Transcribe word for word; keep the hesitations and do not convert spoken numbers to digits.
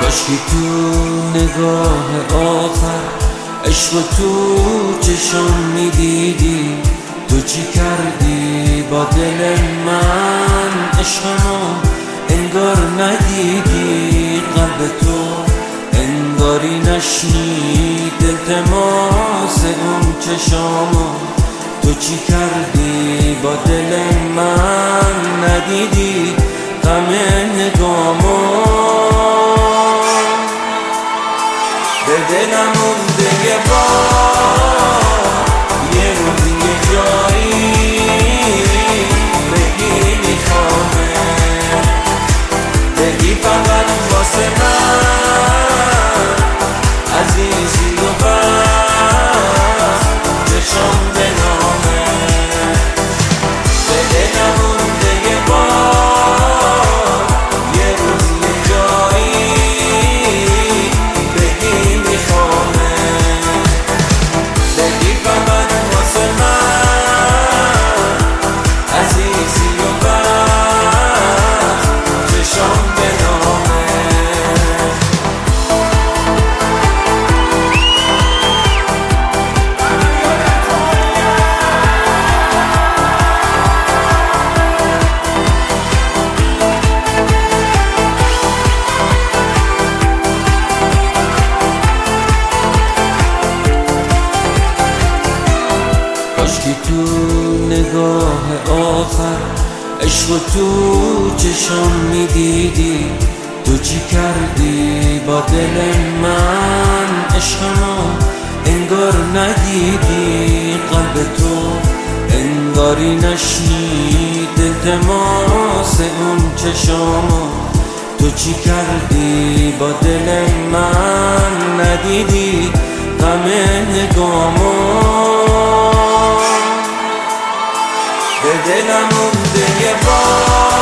کاشکی تو نگاه آخر عشق تو چشم میدیدی، تو چی کردی با دل من؟ عشقمو انگار ندیدی، قلب تو انگاری نشنید التماس اون چشامو. تو چی کردی با دل من؟ ندیدی غم نگامو. به دلم مونده یه بار، یه روز یه جایی بگی میخوامه، بگی فقط واسه من عزیزی و بس چشم به نامه. به دلم مونده یه بار، یه روز یه جایی بگی میخوامه، بگی فقط واسه من عزیزی و بس چشم به نامه. کاشکی تو نگاه آخر عشق تو چشم میدیدی، تو چی کردی با دل من؟ عشقمو انگار ندیدی، قلب تو انگاری نشنید التماس اون چشامو. تو چی کردی با دل من؟ ندیدی غم نگامو. به دلم مونده یه بار،